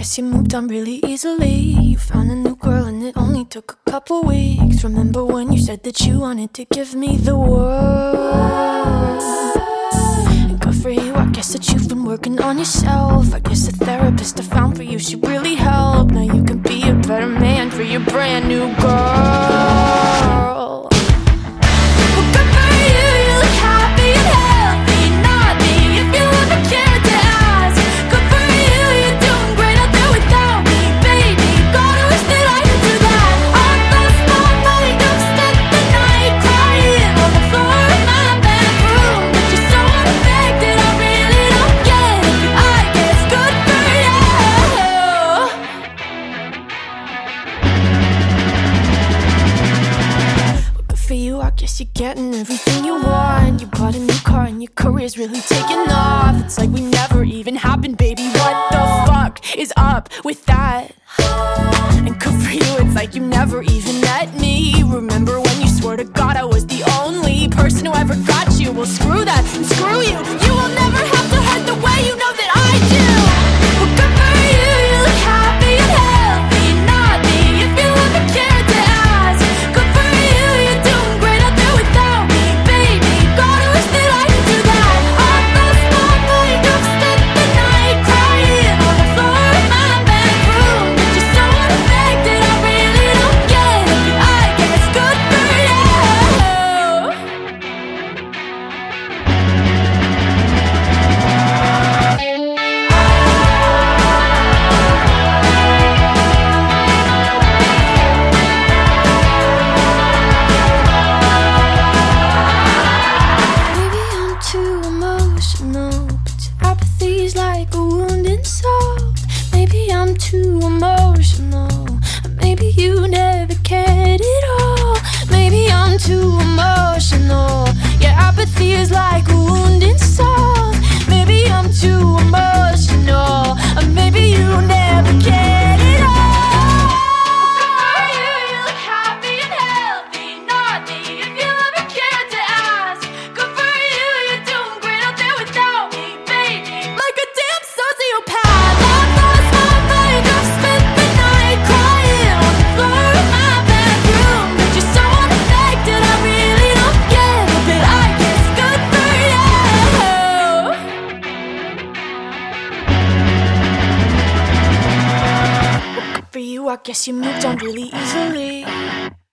guess you moved on really easily. You found a new girl and it only took a couple weeks. Remember when you said that you wanted to give me the world? And good for you, I guess that you've been working on yourself. I guess the therapist I found for you should really help. Now you can be a better man for your brand new girl. Well, good for you, you look happy and healthy. Not me, if you ever cared to ask. Good for you, you're doing great out there without me, baby. God, I wish that I could do that. I lost my mind, I've spent the night crying on the floor of my bedroom. But you're so unaffected, I really don't get it. I guess good for you. Well, good for you, I guess you're getting everything you want. You bought a new car and your career's really taking off. It's like we never even happened, baby. What the fuck is up with that? And good for you, it's like you never even met me. Remember when you swore to God I was the only person who ever got you? Well, screw that and screw you. You will never have to hurt the way you know that I do. Well, good for you, you look happy and healthy. Not me, if you ever cared to ask. Good for you, you're doing great out there without me, baby. God, I wish that I could do that. I lost my mind, I've spent the night crying on the floor of my bedroom. But you're so unaffected, I really don't get it. I guess good for you. Maybe I'm too emotional, but your apathy's like a wounded soul. Maybe I'm too emotional, or maybe you never cared at all. Maybe I'm too emotional, your apathy is like a wounded soul. Maybe I'm too emotional, or maybe you never cared at all. Good for you, you look happy and healthy. Not me, if you ever cared to ask. Good for you, you're doing great out there without me, baby. Like a damn sociopath, I've lost my mind. I've spent the night crying on the floor of my bedroom. But you're so unaffected, I really don't get it. But I guess good for you. Good for you, I guess you moved on really easily.